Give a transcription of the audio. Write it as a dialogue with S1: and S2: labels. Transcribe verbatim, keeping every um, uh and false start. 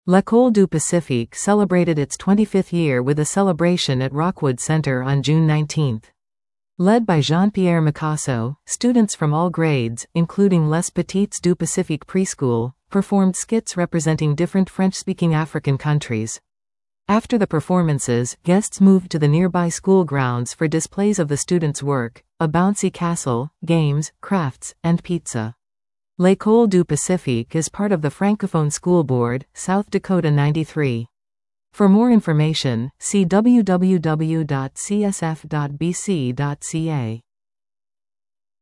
S1: L'École du Pacifique celebrated its twenty-fifth year with a celebration at Rockwood Center on June nineteenth. Led by Jean-Pierre Micasso, students from all grades, including Les Petites du Pacifique Preschool, performed skits representing different French-speaking African countries. After the performances, guests moved to the nearby school grounds for displays of the students' work, a bouncy castle, games, crafts, and pizza. L'École du Pacifique is part of the Francophone School Board, South Dakota ninety-three. For more information, see w w w dot c s f dot b c dot c a.